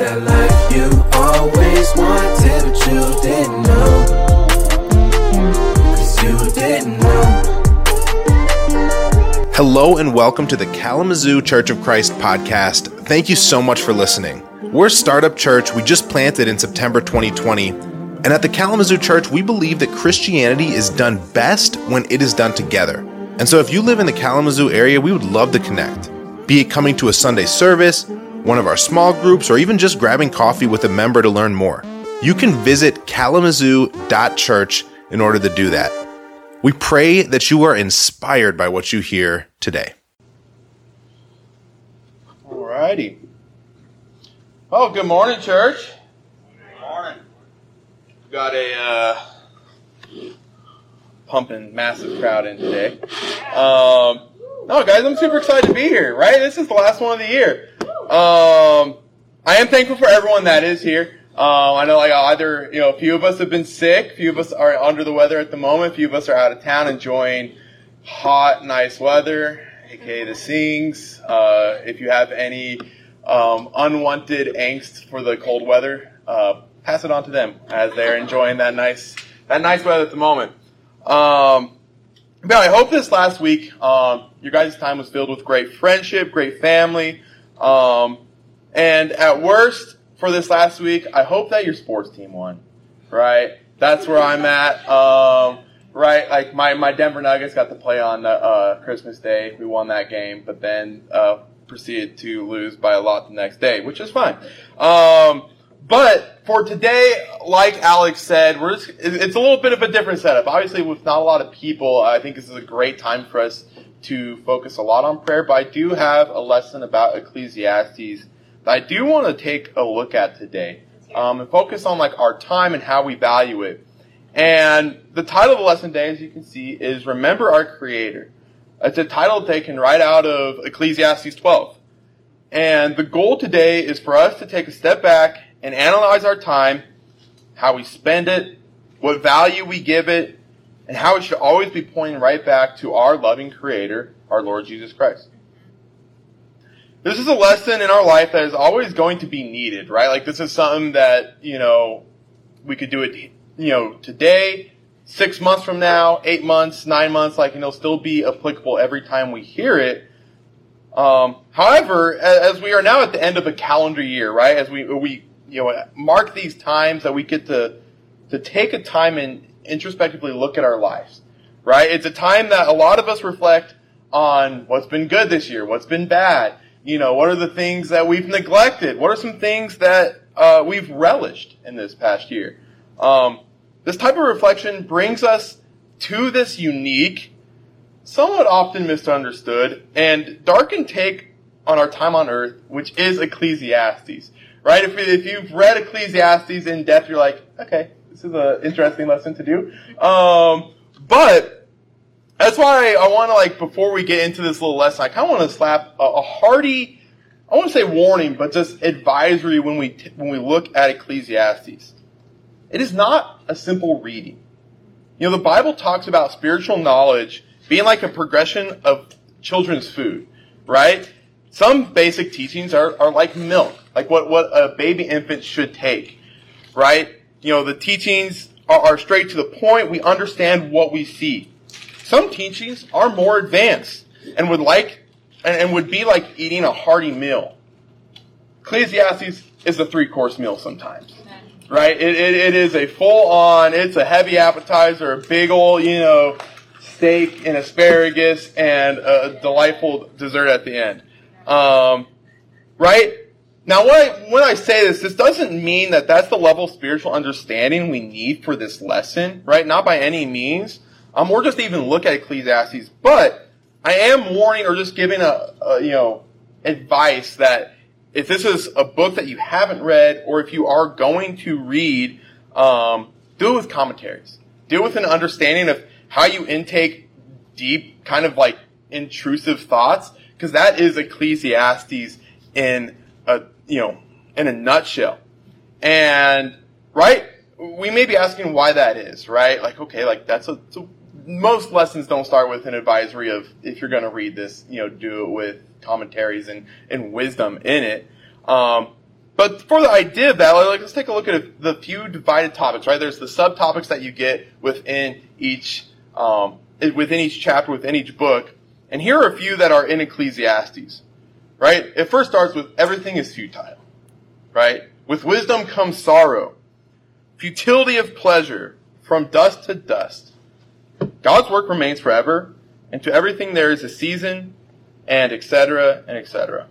that life you always wanted, but you didn't know. 'Cause you didn't know. Hello and welcome to the Kalamazoo Church of Christ podcast. Thank you so much for listening. We're a startup church we just planted in September 2020. And at the Kalamazoo Church, we believe that Christianity is done best when it is done together. And so if you live in the Kalamazoo area, we would love to connect. Be it coming to a Sunday service, one of our small groups, or even just grabbing coffee with a member to learn more. You can visit kalamazoo.church in order to do that. We pray that you are inspired by what you hear today. Alrighty. Oh, good morning, church. Good morning. Got a pumping massive crowd in today. No, guys, I'm super excited to be here, right? This is the last one of the year. I am thankful for everyone that is here. I know a few of us have been sick, a few of us are under the weather at the moment, a few of us are out of town enjoying hot, nice weather, aka the Sings. If you have any unwanted angst for the cold weather, pass it on to them as they're enjoying that nice weather at the moment. But I hope this last week, your guys' time was filled with great friendship, great family, and at worst, for this last week, I hope that your sports team won, right? That's where I'm at, right? Like my Denver Nuggets got to play on Christmas Day. We won that game, but then proceeded to lose by a lot the next day, which is fine. But for today, like Alex said, it's a little bit of a different setup. Obviously, with not a lot of people, I think this is a great time for us to focus a lot on prayer, but I do have a lesson about Ecclesiastes that I do want to take a look at today, and focus on our time and how we value it. And the title of the lesson today, as you can see, is Remember Our Creator. It's a title taken right out of Ecclesiastes 12. And the goal today is for us to take a step back and analyze our time, how we spend it, what value we give it, and how it should always be pointing right back to our loving Creator, our Lord Jesus Christ. This is a lesson in our life that is always going to be needed, right? This is something that, we could do it, today, 6 months from now, 8 months, 9 months, it'll still be applicable every time we hear it. However, as we are now at the end of a calendar year, right? As we mark these times that we get to take a time and introspectively look at our lives, right? It's a time that a lot of us reflect on what's been good this year, what's been bad. What are the things that we've neglected? What are some things that we've relished in this past year? This type of reflection brings us to this unique, somewhat often misunderstood, and darkened take on our time on earth, which is Ecclesiastes. Right? If you've read Ecclesiastes in depth, you're like, okay, this is an interesting lesson to do. But that's why I want to, before we get into this little lesson, I kind of want to slap a hearty, I want to say warning, but just advisory when we look at Ecclesiastes. It is not a simple reading. The Bible talks about spiritual knowledge being like a progression of children's food, right? Some basic teachings are like milk, like what a baby infant should take, right? The teachings are straight to the point. We understand what we see. Some teachings are more advanced and would be like eating a hearty meal. Ecclesiastes is a 3-course meal sometimes, right? It is a full-on, it's a heavy appetizer, a big old, steak and asparagus and a delightful dessert at the end. Right? Now, when I say this doesn't mean that that's the level of spiritual understanding we need for this lesson, right? Not by any means. Or just even look at Ecclesiastes. But I am warning or just giving advice that if this is a book that you haven't read, or if you are going to read, do it with commentaries. Do it with an understanding of how you intake deep, kind of intrusive thoughts, because that is Ecclesiastes in a nutshell. And, right, we may be asking why that is, right? Most lessons don't start with an advisory of, if you're going to read this, do it with commentaries and wisdom in it. But for the idea of that, let's take a look at the few divided topics, right? There's the subtopics that you get within each chapter, within each book. And here are a few that are in Ecclesiastes, right? It first starts with everything is futile, right? With wisdom comes sorrow, futility of pleasure, from dust to dust. God's work remains forever, and to everything there is a season, and etc., and etc.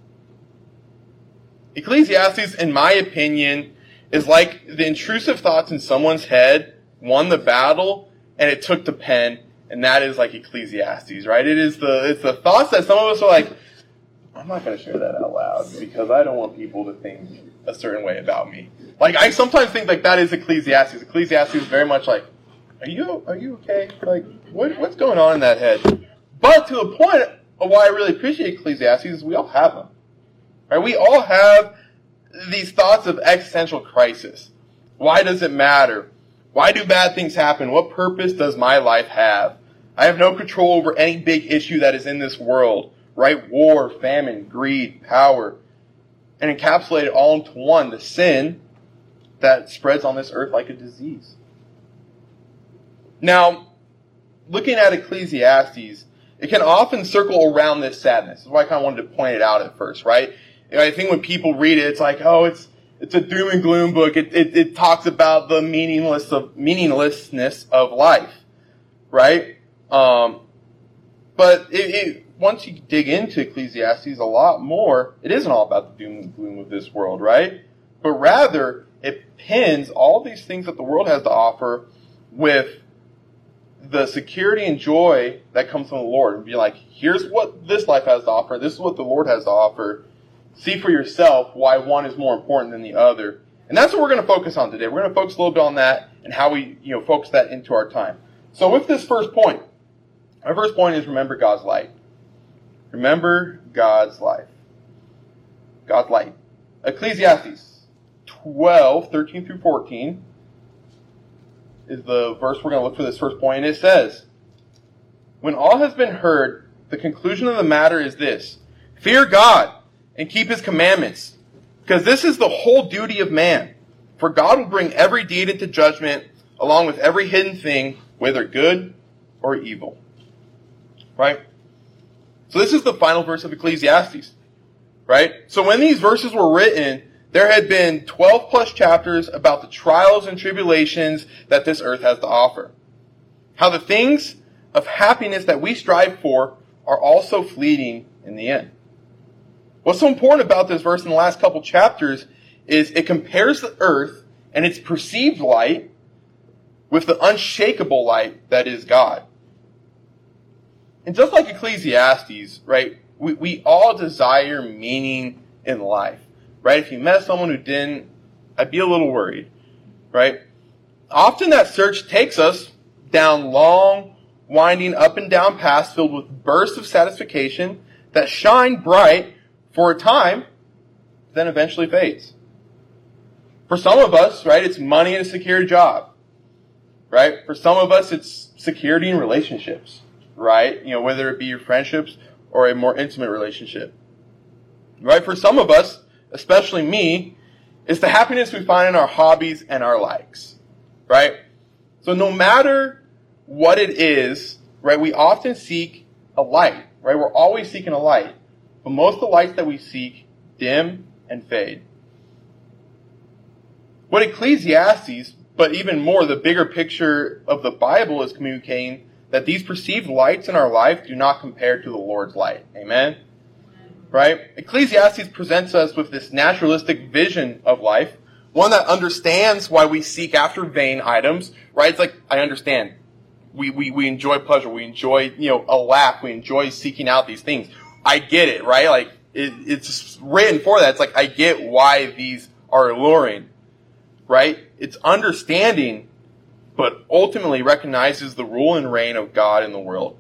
Ecclesiastes, in my opinion, is like the intrusive thoughts in someone's head won the battle, and it took the pen, and that is like Ecclesiastes, right? It's the thoughts that some of us are like, I'm not going to share that out loud because I don't want people to think a certain way about me. Like, I sometimes think like that is Ecclesiastes. Ecclesiastes is very much like, are you okay? Like, what's going on in that head? But to the point of why I really appreciate Ecclesiastes is we all have them. Right? We all have these thoughts of existential crisis. Why does it matter? Why do bad things happen? What purpose does my life have? I have no control over any big issue that is in this world. Right? War, famine, greed, power. And encapsulate it all into one, the sin that spreads on this earth like a disease. Now, looking at Ecclesiastes, it can often circle around this sadness. This is why I kind of wanted to point it out at first, right? I think when people read it, it's like, oh, it's a doom and gloom book. It talks about the meaninglessness of life, right? But once you dig into Ecclesiastes a lot more, it isn't all about the doom and gloom of this world, right? But rather, it pins all these things that the world has to offer with the security and joy that comes from the Lord. And be like, here's what this life has to offer. This is what the Lord has to offer. See for yourself why one is more important than the other. And that's what we're going to focus on today. We're going to focus a little bit on that and how we, focus that into our time. So with this first point, our first point is remember God's light. Remember God's life. God's light. Ecclesiastes 12:13 through 14 is the verse we're going to look for this first point. And it says, when all has been heard, the conclusion of the matter is this: fear God and keep his commandments, because this is the whole duty of man. For God will bring every deed into judgment, along with every hidden thing, whether good or evil. Right? So this is the final verse of Ecclesiastes. Right? So when these verses were written, there had been 12 plus chapters about the trials and tribulations that this earth has to offer. How the things of happiness that we strive for are also fleeting in the end. What's so important about this verse in the last couple chapters is it compares the earth and its perceived light with the unshakable light that is God. And just like Ecclesiastes, right, we all desire meaning in life, right? If you met someone who didn't, I'd be a little worried, right? Often that search takes us down long, winding up and down paths filled with bursts of satisfaction that shine bright for a time, then eventually fades. For some of us, right, it's money and a secure job, right? For some of us, it's security in relationships, right? Whether it be your friendships or a more intimate relationship, right? For some of us, especially me, it's the happiness we find in our hobbies and our likes, right? So no matter what it is, right, we often seek a light, right? We're always seeking a light. But most of the lights that we seek dim and fade. What Ecclesiastes, but even more the bigger picture of the Bible, is communicating that these perceived lights in our life do not compare to the Lord's light. Amen? Right? Ecclesiastes presents us with this naturalistic vision of life, one that understands why we seek after vain items, right? It's like, I understand. We enjoy pleasure. We enjoy, a laugh. We enjoy seeking out these things. I get it, right? Like, it's written for that. It's like, I get why these are alluring, right? It's understanding, but ultimately recognizes the rule and reign of God in the world.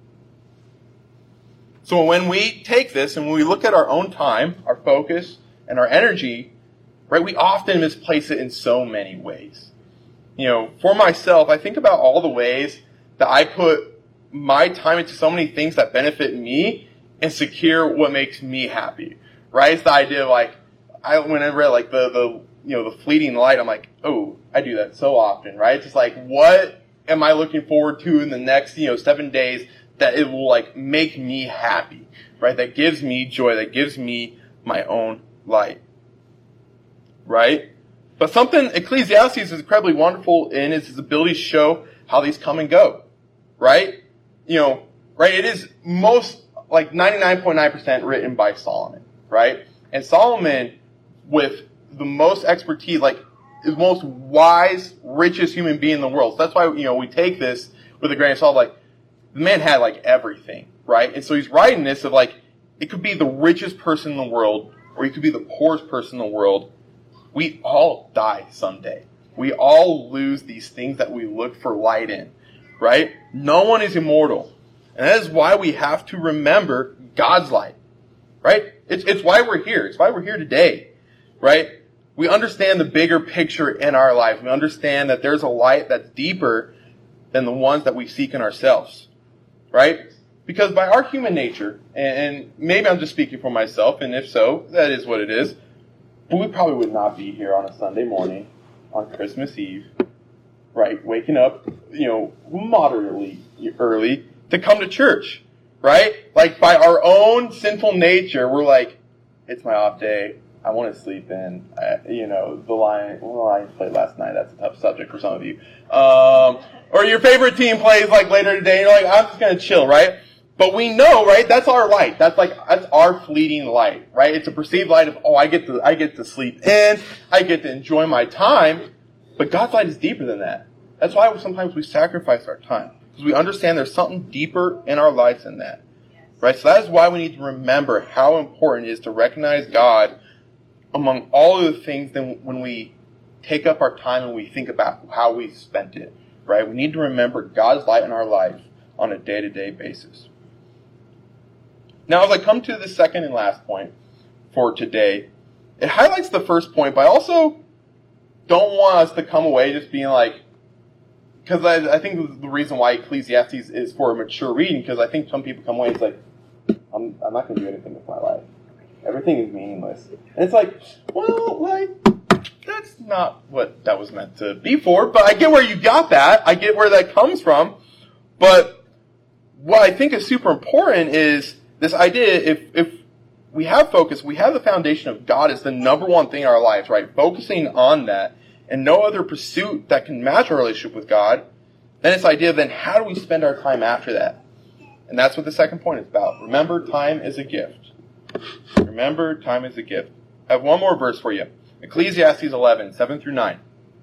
So when we take this and when we look at our own time, our focus, and our energy, right, we often misplace it in so many ways. For myself, I think about all the ways that I put my time into so many things that benefit me and secure what makes me happy, right? It's the idea of like, when I read like the fleeting light, I'm like, oh, I do that so often, right? It's just like, what am I looking forward to in the next, 7 days that it will like make me happy, right? That gives me joy, that gives me my own light, right? But something Ecclesiastes is incredibly wonderful in is his ability to show how these come and go, right? Right? It is most, like 99.9% written by Solomon, right? And Solomon, with the most expertise, like, is the most wise, richest human being in the world. So that's why, we take this with a grain of salt, like, the man had, like, everything, right? And so he's writing this of, like, it could be the richest person in the world, or he could be the poorest person in the world. We all die someday. We all lose these things that we look for light in, right? No one is immortal. And that is why we have to remember God's light, right? It's why we're here. It's why we're here today, right? We understand the bigger picture in our life. We understand that there's a light that's deeper than the ones that we seek in ourselves, right? Because by our human nature, and maybe I'm just speaking for myself, and if so, that is what it is, but we probably would not be here on a Sunday morning, on Christmas Eve, right? Waking up, moderately early to come to church, right? Like, by our own sinful nature, we're like, it's my off day. I want to sleep in. The Lions played last night. That's a tough subject for some of you. Or your favorite team plays like later today. And you're like, I'm just going to chill, right? But we know, right? That's our light. That's our fleeting light, right? It's a perceived light of, I get to sleep in. I get to enjoy my time. But God's light is deeper than that. That's why sometimes we sacrifice our time. Because we understand there's something deeper in our lives than that. Right? So that is why we need to remember how important it is to recognize God among all of the things when we take up our time and we think about how we spent it. Right? We need to remember God's light in our life on a day-to-day basis. Now, as I come to the second and last point for today, it highlights the first point, but I also don't want us to come away just being like, because I think the reason why Ecclesiastes is for a mature reading, because I think some people come away, it's like, I'm not going to do anything with my life. Everything is meaningless. And it's like, well, like, that's not what that was meant to be for, but I get where you got that. I get where that comes from. But what I think is super important is this idea, if we have focus, we have the foundation of God as the number one thing in our lives, right? Focusing on that and no other pursuit that can match our relationship with God, then it's the idea of then how do we spend our time after that? And that's what the second point is about. Remember, time is a gift. Remember, time is a gift. I have one more verse for you. Ecclesiastes 11, 7 through 9.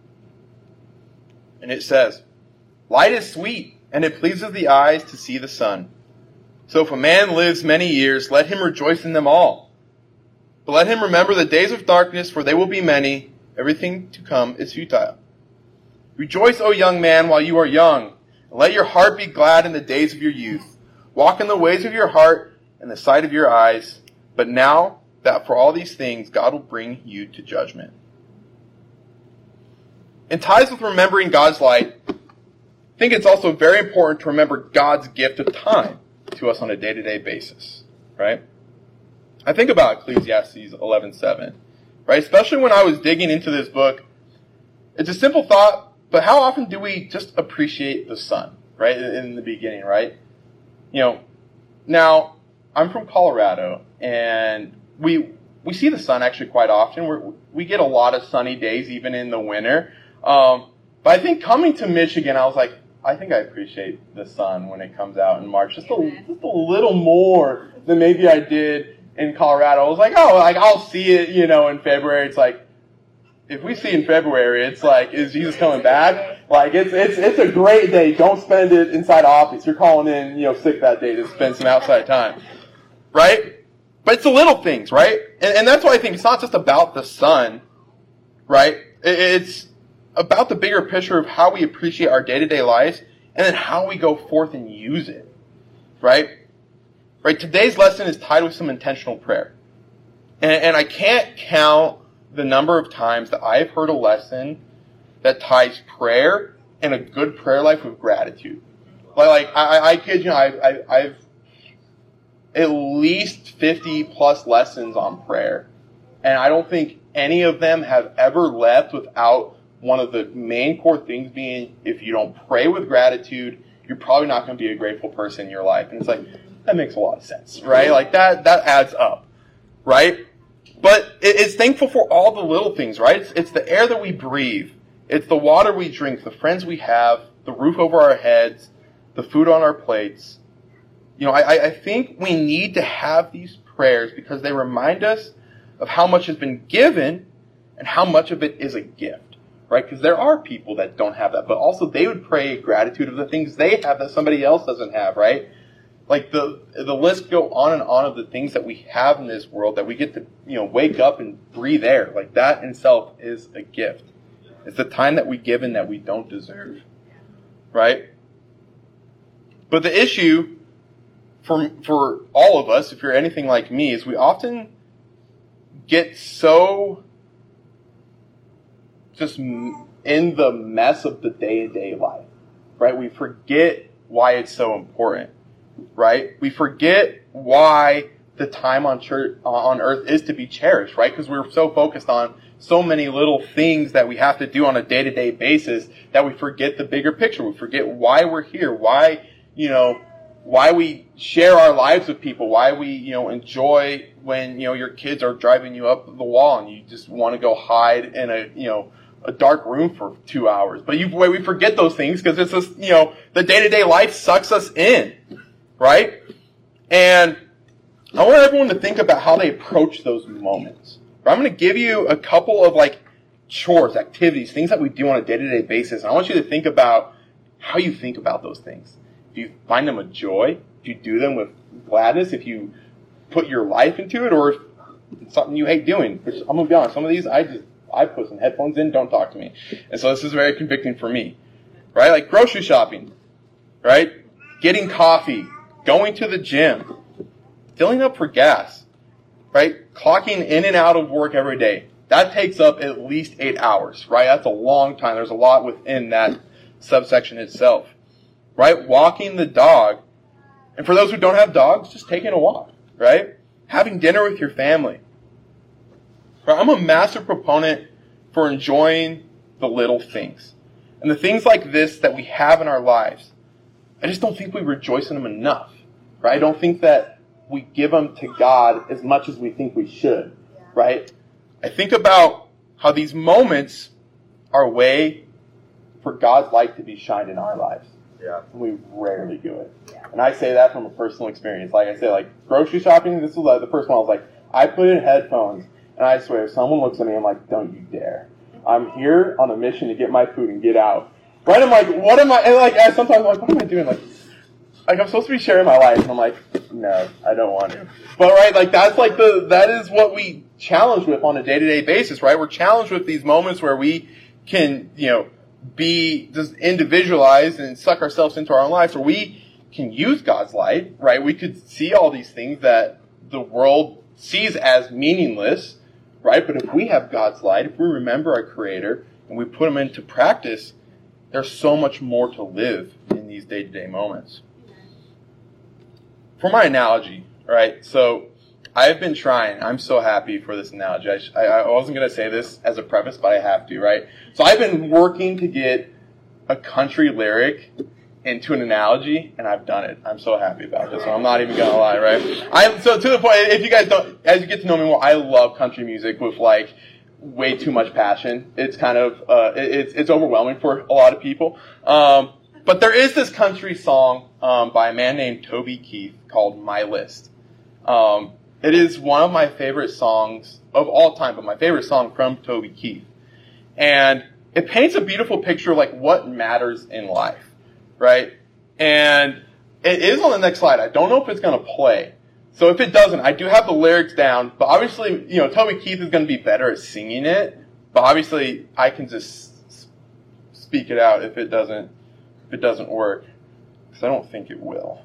And it says, light is sweet, and it pleases the eyes to see the sun. So if a man lives many years, let him rejoice in them all. But let him remember the days of darkness, for they will be many. Everything to come is futile. Rejoice, O young man, while you are young, and let your heart be glad in the days of your youth. Walk in the ways of your heart and the sight of your eyes. But now that for all these things, God will bring you to judgment. In ties with remembering God's light, I think it's also very important to remember God's gift of time to us on a day-to-day basis, right? I think about Ecclesiastes 11:7, right? Especially when I was digging into this book. It's a simple thought, but how often do we just appreciate the sun, right? In the beginning, right? Now, I'm from Colorado, and we see the sun actually quite often. We get a lot of sunny days, even in the winter. But I think coming to Michigan, I was like, I think I appreciate the sun when it comes out in March just a little more than maybe I did in Colorado. I was like, I'll see it, in February. It's like, if we see in February, it's like, is Jesus coming back? Like, it's a great day. Don't spend it inside office. You're calling in, sick that day to spend some outside time. Right? But it's the little things, right? And that's why I think it's not just about the sun, right? It's about the bigger picture of how we appreciate our day-to-day lives and then how we go forth and use it, right? Right? Today's lesson is tied with some intentional prayer. And I can't count the number of times that I've heard a lesson that ties prayer and a good prayer life with gratitude. Like I kid you, I've at least 50 plus lessons on prayer And I don't think any of them have ever left without one of the main core things being, if you don't pray with gratitude, you're probably not going to be a grateful person in your life. And it's like, that makes a lot of sense, right? Like that adds up, right? But it's thankful for all the little things, right? It's the air that we breathe. It's the water we drink, the friends we have, the roof over our heads, the food on our plates. You know, I think we need to have these prayers because they remind us of how much has been given and how much of it is a gift, right? Because there are people that don't have that, but also they would pray gratitude of the things they have that somebody else doesn't have, right? Like the list go on and on of the things that we have in this world that we get to, you know, wake up and breathe air. Like that in itself is a gift. It's the time that we give and that we don't deserve, right? But the issue for all of us, if you're anything like me, is we often get so just in the mess of the day-to-day life, right? We forget why it's so important, right? We forget why the time on earth is to be cherished, right? Because we're so focused on so many little things that we have to do on a day-to-day basis that we forget the bigger picture. We forget why we're here, why we share our lives with people, why we, you know, enjoy when, you know, your kids are driving you up the wall and you just want to go hide in a dark room for 2 hours. But we forget those things because it's just, you know, the day-to-day life sucks us in, right? And I want everyone to think about how they approach those moments. I'm going to give you a couple of like chores, activities, things that we do on a day-to-day basis. And I want you to think about how you think about those things. If you find them a joy, if you do them with gladness, if you put your life into it, or if it's something you hate doing. Which I'm going to be honest, some of these I put some headphones in, don't talk to me. And so this is very convicting for me, right? Like grocery shopping, right? Getting coffee, going to the gym, filling up for gas, right? Clocking in and out of work every day. That takes up at least 8 hours, right? That's a long time. There's a lot within that subsection itself, right? Walking the dog. And for those who don't have dogs, just taking a walk, right? Having dinner with your family. Right? I'm a massive proponent for enjoying the little things. And the things like this that we have in our lives, I just don't think we rejoice in them enough, right? I don't think that we give them to God as much as we think we should, right? I think about how these moments are a way for God's light to be shined in our lives. Yeah. And we rarely do it. Yeah. And I say that from a personal experience. Like I say, like grocery shopping, this is the first one I was like, I put in headphones, and I swear, if someone looks at me, I'm like, don't you dare. I'm here on a mission to get my food and get out. Right? I'm like, what am I, and like, sometimes I'm like, what am I doing? Like I'm supposed to be sharing my life, and I'm like, no, I don't want to. But right, like that is what we challenge with on a day-to-day basis, right? We're challenged with these moments where we can, you know, be just individualized and suck ourselves into our own lives, where we can use God's light, right? We could see all these things that the world sees as meaningless, right? But if we have God's light, if we remember our Creator and we put them into practice, there's so much more to live in these day-to-day moments. For my analogy, right? So I've been trying. I'm so happy for this analogy. I wasn't going to say this as a preface, but I have to, right? So I've been working to get a country lyric into an analogy, and I've done it. I'm so happy about this one. I'm not even going to lie, right? So to the point, if you guys don't, as you get to know me more, I love country music with like way too much passion. It's kind of, it's overwhelming for a lot of people. But there is this country song by a man named Toby Keith called My List. It is one of my favorite songs of all time, but my favorite song from Toby Keith. And it paints a beautiful picture of like what matters in life, right? And it is on the next slide. I don't know if it's going to play. So if it doesn't, I do have the lyrics down, but obviously, you know, Toby Keith is going to be better at singing it, but obviously I can just speak it out if it doesn't work, because I don't think it will.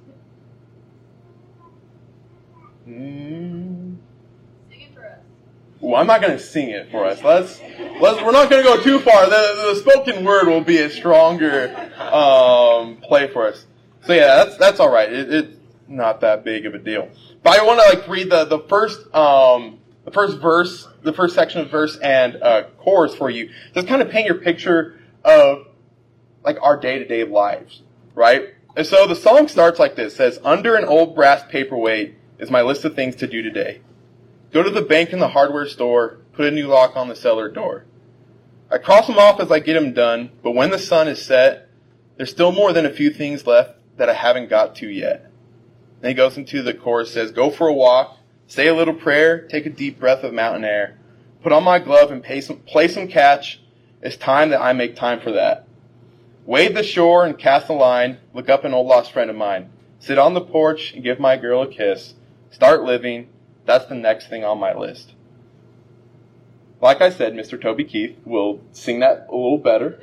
Sing it for us. Well, I'm not going to sing it for us. We're not going to go too far. The spoken word will be a stronger play for us. So yeah, that's all right. It's not that big of a deal. But I want to like read the the first section of verse and chorus for you, just kind of paint your picture of like our day-to-day lives, right? And so the song starts like this. It says, under an old brass paperweight is my list of things to do today. Go to the bank and the hardware store, put a new lock on the cellar door. I cross them off as I get them done, but when the sun is set, there's still more than a few things left that I haven't got to yet. Then he goes into the chorus, says, go for a walk, say a little prayer, take a deep breath of mountain air, put on my glove and play some catch. It's time that I make time for that. Wade the shore and cast a line, look up an old lost friend of mine. Sit on the porch and give my girl a kiss. Start living, that's the next thing on my list. Like I said, Mr. Toby Keith will sing that a little better.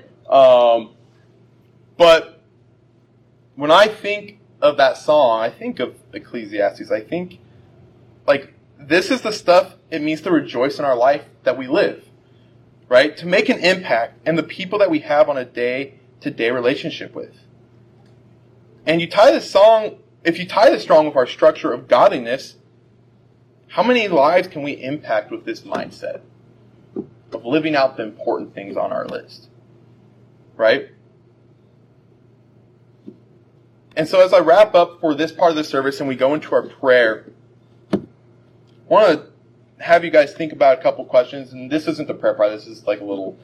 But when I think of that song, I think of Ecclesiastes. I think, like, this is the stuff it means to rejoice in our life that we live, right? To make an impact and the people that we have on a day-to-day relationship with. And you tie this song, if you tie this song with our structure of godliness, how many lives can we impact with this mindset of living out the important things on our list, right? And so as I wrap up for this part of the service and we go into our prayer, I want to have you guys think about a couple questions. And this isn't the prayer part. This is like a little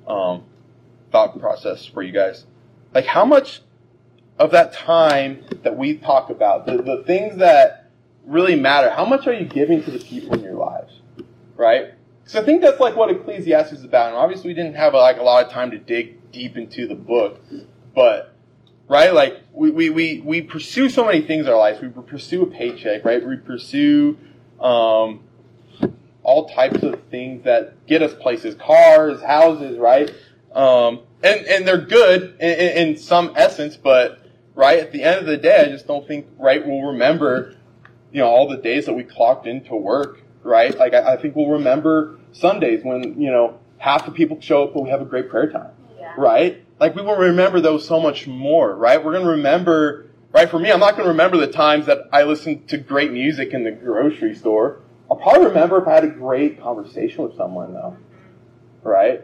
thought process for you guys. Like, how much of that time that we talk about, the things that really matter, how much are you giving to the people in your lives, right? So I think that's like what Ecclesiastes is about. And obviously we didn't have a lot of time to dig deep into the book, but right, like we pursue so many things in our lives. We pursue a paycheck, right? We pursue all types of things that get us places, cars, houses, right? And they're good in some essence, but right at the end of the day, I just don't think we'll remember, all the days that we clocked into work, right? Like I think we'll remember Sundays when half the people show up, but we have a great prayer time, right? Like we will remember those so much more, right? We're going to remember, right? For me, I'm not going to remember the times that I listened to great music in the grocery store. I'll probably remember if I had a great conversation with someone, though, right?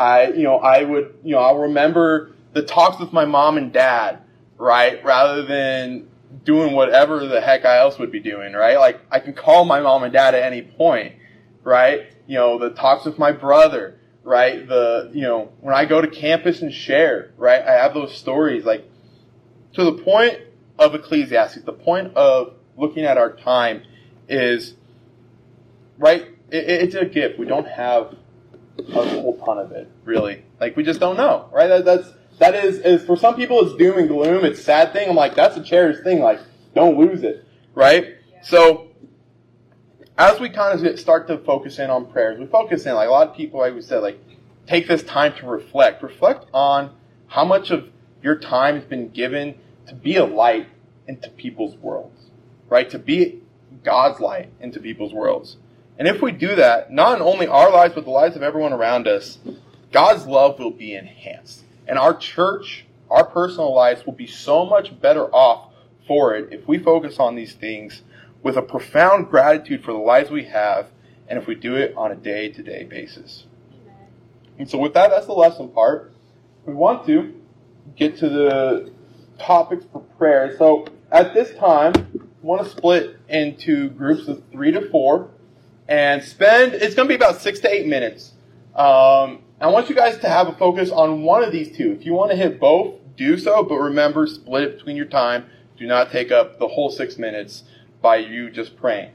I'll remember the talks with my mom and dad, right? Rather than doing whatever the heck I else would be doing, right? Like I can call my mom and dad at any point, right? The talks with my brother, right? When I go to campus and share, right? I have those stories. Like, to the point of Ecclesiastes, the point of looking at our time is, right? It's a gift. We don't have a whole ton of it, really. Like, we just don't know, right? That is for some people it's doom and gloom. It's a sad thing. I'm like, that's a cherished thing. Like, don't lose it, right? Yeah. So, as we kind of start to focus in on prayers, we focus in, like a lot of people, like we said, like, take this time to reflect. Reflect on how much of your time has been given to be a light into people's worlds, right? To be God's light into people's worlds. And if we do that, not only our lives, but the lives of everyone around us, God's love will be enhanced. And our church, our personal lives will be so much better off for it if we focus on these things with a profound gratitude for the lives we have, and if we do it on a day-to-day basis. Amen. And so with that, that's the lesson part. We want to get to the topics for prayer. So at this time, we want to split into groups of 3 to 4 and it's going to be about 6 to 8 minutes. I want you guys to have a focus on one of these two. If you want to hit both, do so, but remember, split it between your time. Do not take up the whole 6 minutes by you just praying.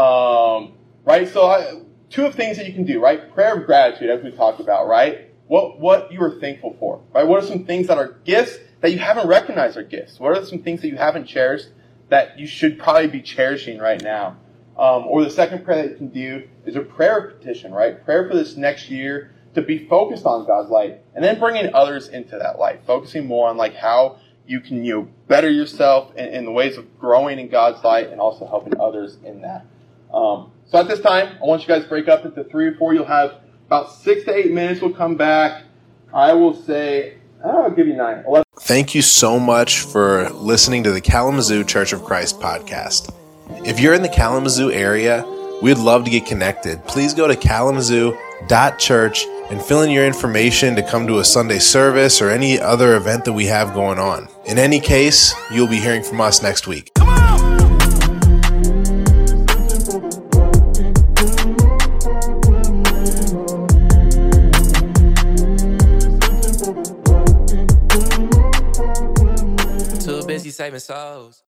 Right? So two of things that you can do, right? Prayer of gratitude, as we talked about, right? What you are thankful for, right? What are some things that are gifts that you haven't recognized are gifts? What are some things that you haven't cherished that you should probably be cherishing right now? Or the second prayer that you can do is a prayer of petition, right? Prayer for this next year to be focused on God's light, and then bringing others into that light, focusing more on like how you can better yourself in the ways of growing in God's light and also helping others in that. So at this time, I want you guys to break up into 3 or 4. You'll have about 6 to 8 minutes. We'll come back. I will say, I'll give you 9. 11. Thank you so much for listening to the Kalamazoo Church of Christ podcast. If you're in the Kalamazoo area, We'd love to get connected. Please go to kalamazoo.church and fill in your information to come to a Sunday service or any other event that we have going on. In any case, you'll be hearing from us next week. Too busy saving souls.